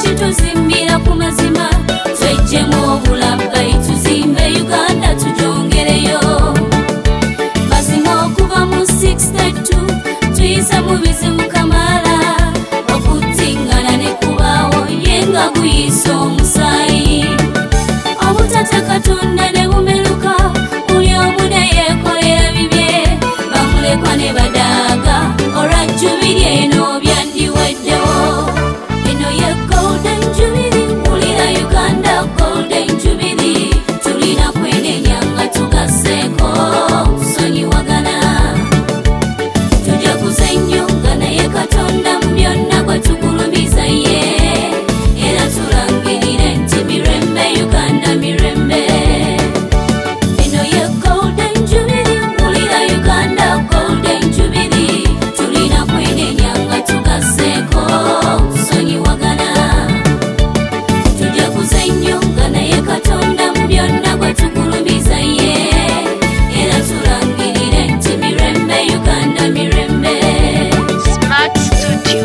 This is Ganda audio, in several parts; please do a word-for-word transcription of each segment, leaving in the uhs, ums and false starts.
kituzimbira ku mazima twejjemu obulabba tuzimbe Uganda tujongereyo mazima okuva mu sixty-two tuyise mu bizibu kamala okutingana ne kubaawo yenga guyisa omusaayi obutata Katonda ne bumeruka buli omu ne yeekolera bibye bamulekwa ne badaaga olwa jubiri eno byandiweddewo eno ye golden jubilee wulira Uganda golden jubilee tulina kwenenya nga tugasseeko tusonyiwagana tujja kuzenyo nga naye Katonda mu byonna gwe tugulumiza ye era tulangirire nti mirembe Uganda mirembe eno ye golden jubilee wulira Uganda golden jubilee tulina kwenenya nga tugasseeko tusonyiwagana tujja kuzenyo nga naye Katonda mu byonna gwe tugulumiza ye era tulangirire nti mirembe Uganda mirembe Smart Studio.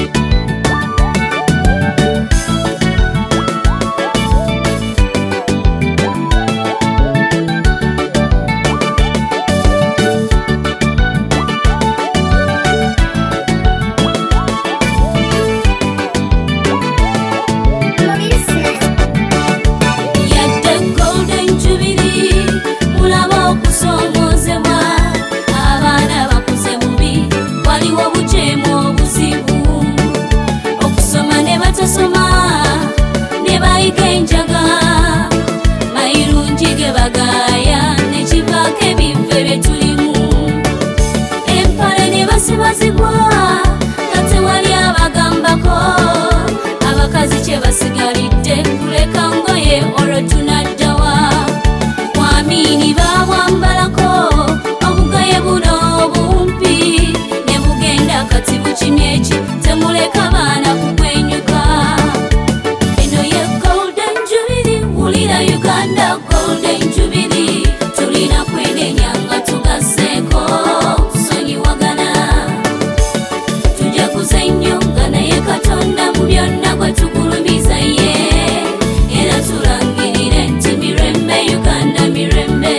yadde golden jubilee mulaba okusomoozebwa abaana bakuze bubi waliwo obujeemu obuzibu okusoma ne batasoma ne bayiga enjaga mayirungi ge bagaaya ne kivaako ebivve bye tulimu empale ne basibazigwa nga tewali abagambako abakazi kye basigalidde kuleka ngoye olwo tunaddawa mwamini babwambalako obugaye buno obumpi ne bugenda kati bukimye eki temuleka baana kugwenyuka eno ye golden jubilee wulira Uganda golden jubilee tulina kwenenya nga tugasseeko tusonyiwagana tujja kuzenyo nga naye Katonda mu byonna gwe tugulumiza ye era tulangirire nti mirembe Uganda mirembe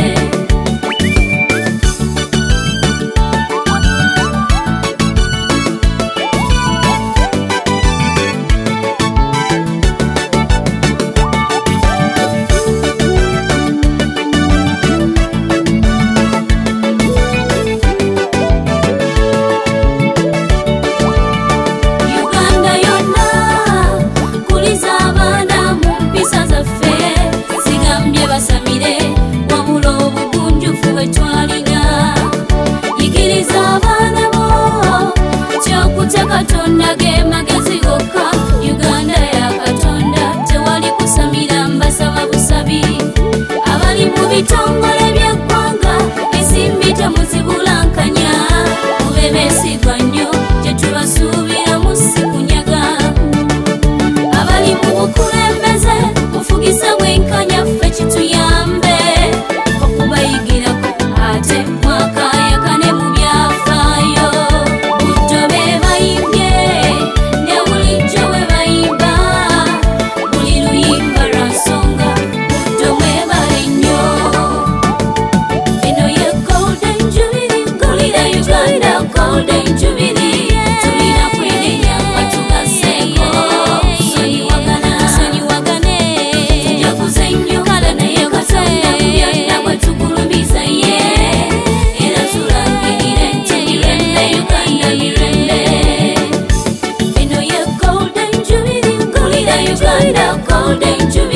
Uganda yonna kuliza abaana mu mpisa zaffe zigambye basamire wabula obugunjufu bwe twalina yigiriza abaana bo kyokutya Katonda ge magezi gokka Uganda ya Katonda tewali kusamira mbasaba busabi abali mu bitongole by'eggwanga ensimbi temuzibulankanya mube beesigwa nnyo gye tubasuubiramu si kunyaga abali mu bukulembeze mufugise bwenkanya ffe kituyambe okubayigirako ate mwakayakane mu byafaayo buddo be bayimbye ne bulijjo we bayimba buli luyimba lwa nsonga buddo mwebale nnyo eno ye golden jubilee wulira Uganda golden jubilee tulina kwenenya nga tugasseeko tusonyiwagana tujja kuzenyo kale naye Katonda mu byonna gwe tugulumiza ye era tulangirire nti mirembe Uganda mirembe eno ye golden jubilee wulira Uganda golden jubilee